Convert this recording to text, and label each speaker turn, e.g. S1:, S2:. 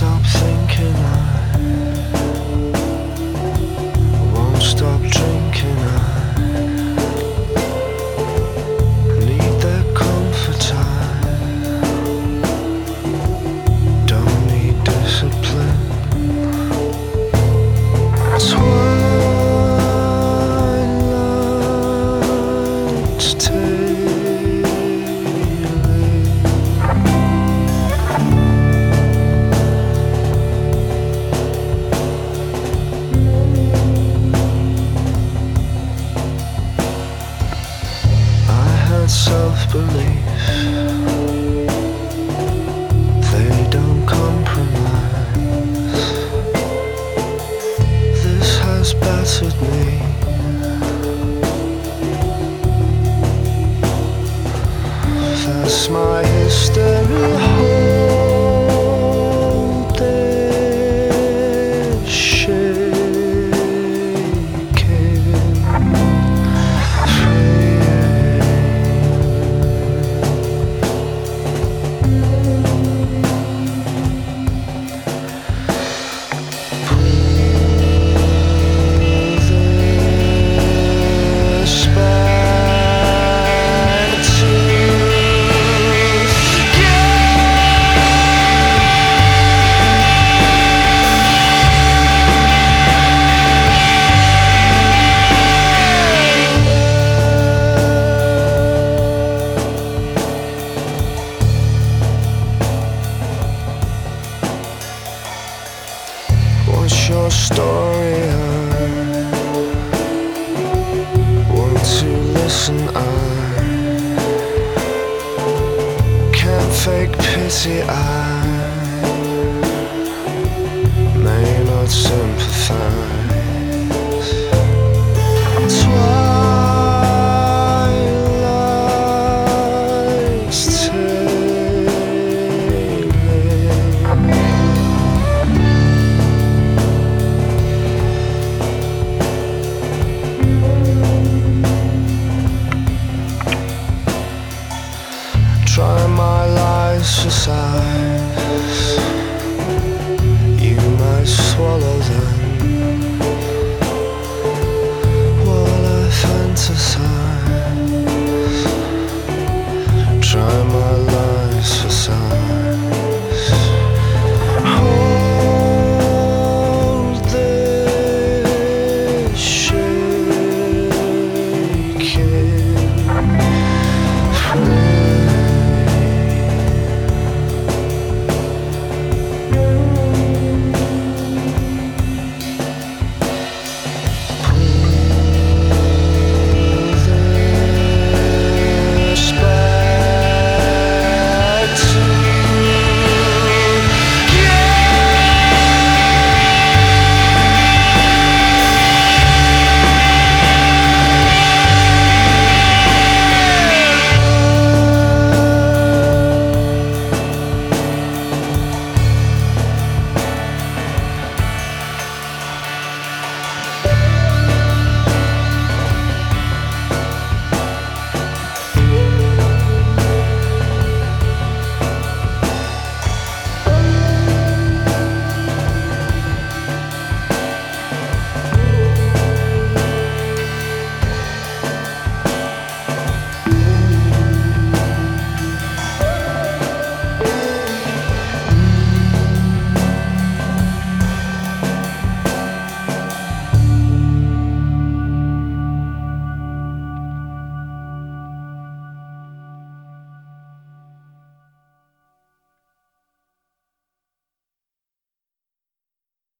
S1: stop thinking, I won't stop drinking, I need that comfort, I don't need discipline. Twilight's tailing, I had self-belief, they don't compromise. This has battered me. That's my history. Hold it, shaking free. This back to what's your story? I want to listen. I can't fake pity. I may not sympathize. Twilight's tailing. Try my lies for size, you might swallow them.